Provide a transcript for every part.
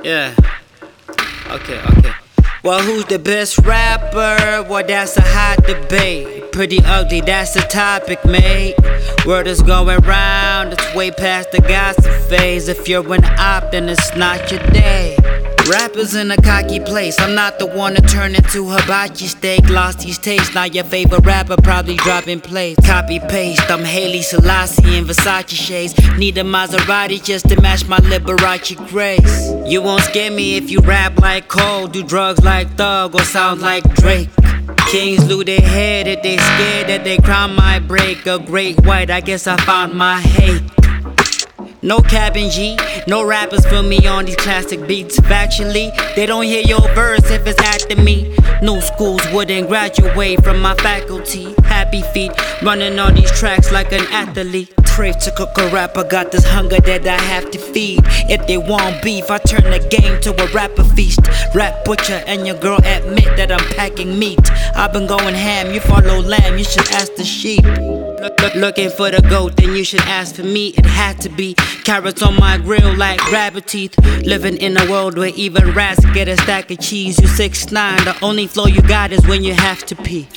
Yeah. Okay. Well, who's the best rapper? Well, that's a hot debate. Pretty ugly, that's the topic, mate. Word is going round, it's way past the gossip phase. If you're an op, then it's not your day. Rappers in a cocky place, I'm not the one to turn into hibachi steak. Lost these tastes, now your favorite rapper probably dropping plates. Copy paste, I'm Hailey Selassie in Versace shades. Need a Maserati just to match my Liberace grace. You won't scare me if you rap like Cole, do drugs like Thug, or sound like Drake. Kings lose their head if they scared that their crown might break. A great white, I guess I found my hate. No cabin G, no rappers feel me on these classic beats. Factually, they don't hear your verse if it's after me. New schools wouldn't graduate from my faculty. Happy feet, running on these tracks like an athlete. Crave to cook a rapper, got this hunger that I have to feed. If they want beef, I turn the game to a rapper feast. Rap butcher and your girl admit that I'm packing meat. I've been going ham, you follow lamb, you should ask the sheep. Looking for the goat, then you should ask for me. It had to be carrots on my grill like rabbit teeth. Living in a world where even rats get a stack of cheese. You 6'9", the only flow you got is when you have to pee.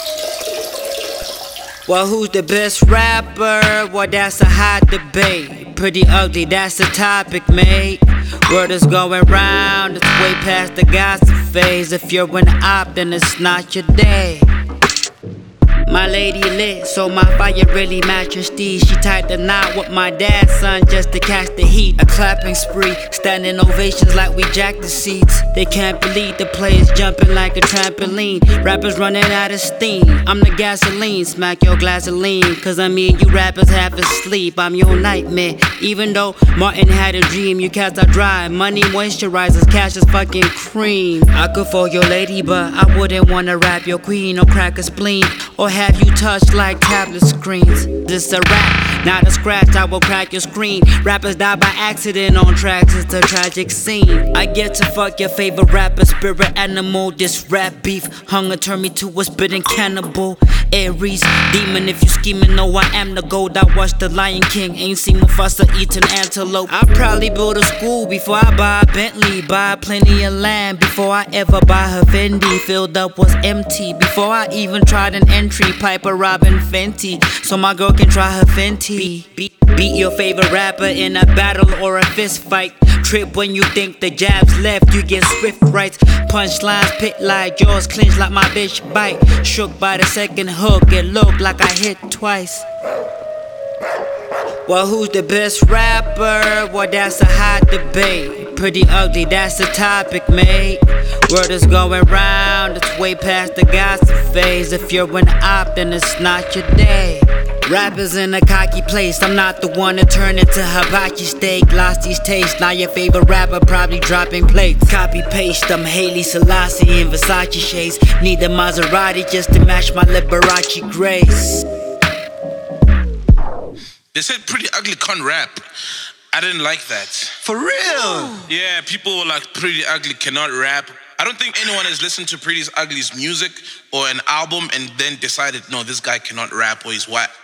Well, who's the best rapper? Well, that's a hot debate. Pretty ugly, that's the topic, mate. Word is going round, it's way past the gossip phase. If you're an op, then it's not your day. My lady lit, so my fire really matches these. She tied the knot with my dad's son just to catch the heat. A clapping spree, standing ovations like we jacked the seats. They can't believe the players jumping like a trampoline. Rappers running out of steam, I'm the gasoline. Smack your glass of lean, cause I mean you rappers half asleep. I'm your nightmare, even though Martin had a dream. You cats are dry, money moisturizers, cash is fucking cream. I could for your lady, but I wouldn't wanna rap your queen or crack a spleen, or have you touched like tablet screens. This a rap, not a scratch, I will crack your screen. Rappers die by accident on tracks, it's a tragic scene. I get to fuck your favorite rapper, spirit animal. This rap beef, hunger turn me to a spitting cannibal. Aries, demon if you scheming, know I am the gold. I watched the Lion King, ain't seen Mufasa eating antelope. I probably build a school before I buy a Bentley. Buy plenty of land before I ever buy her Fendi. Filled up was empty before I even tried an entry. Piper Robin Fenty, so my girl can try her Fenty. Beat your favorite rapper in a battle or a fist fight. Trip when you think the jabs left, you get swift rights. Punchlines pit like jaws, clinch like my bitch bite. Shook by the second hook, it looked like I hit twice. Well, who's the best rapper? Well, that's a hot debate. Pretty ugly, that's the topic, mate. Word is going round, it's way past the gossip phase. If you're an op, then it's not your day. Rappers in a cocky place, I'm not the one to turn into hibachi steak. Lost these tastes, now your favorite rapper probably dropping plates. Copy paste, I'm Hailey Selassie in Versace shades. Need a Maserati just to match my Liberace grace. They said Pretty Ugly can't rap. I didn't like that. For real? Yeah, people were like, Pretty Ugly cannot rap. I don't think anyone has listened to Pretty Ugly's music or an album and then decided, no, this guy cannot rap or he's whack.